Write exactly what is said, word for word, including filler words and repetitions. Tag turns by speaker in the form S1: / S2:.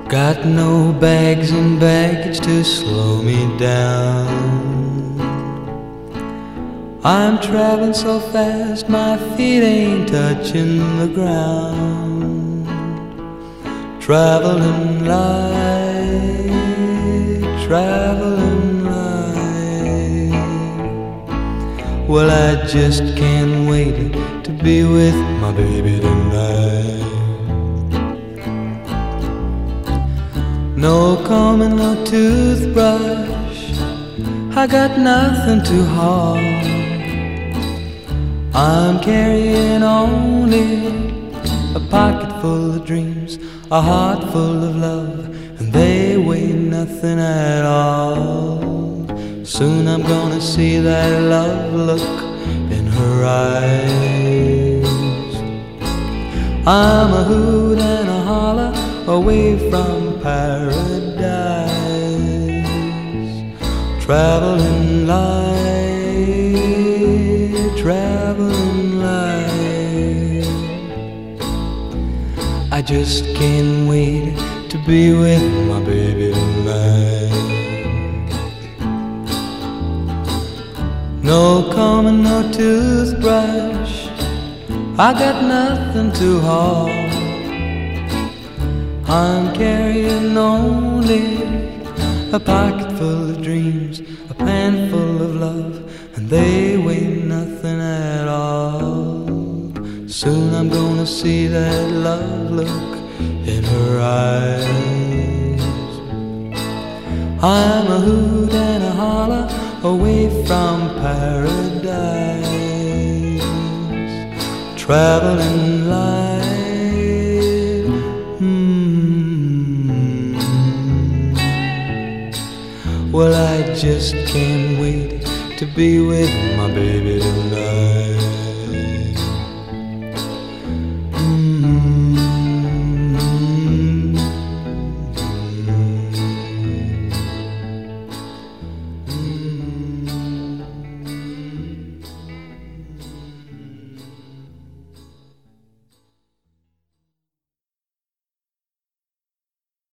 S1: Got no bags and baggage to slow me down. I'm traveling so fast my feet ain't touching the ground. Traveling light, traveling light. Well, I just can't wait to be with my baby tonight. No comb and no toothbrush, I got nothing to haul. I'm carrying only a pocket full of dreams, a heart full of love, and they weigh nothing at all. Soon I'm gonna see that love look in her eyes. I'm a hoot and a holler away from paradise. Traveling light, traveling light. I just can't wait to be with my baby tonight. No comb and no toothbrush, I got nothing to haul. I'm carrying only a pocket full of dreams, a pan full of love, and they weigh nothing at all. Soon I'm gonna see that love look in her eyes. I'm a hoot and a holler away from paradise. Traveling light. Well, I just can't wait to be with my baby tonight.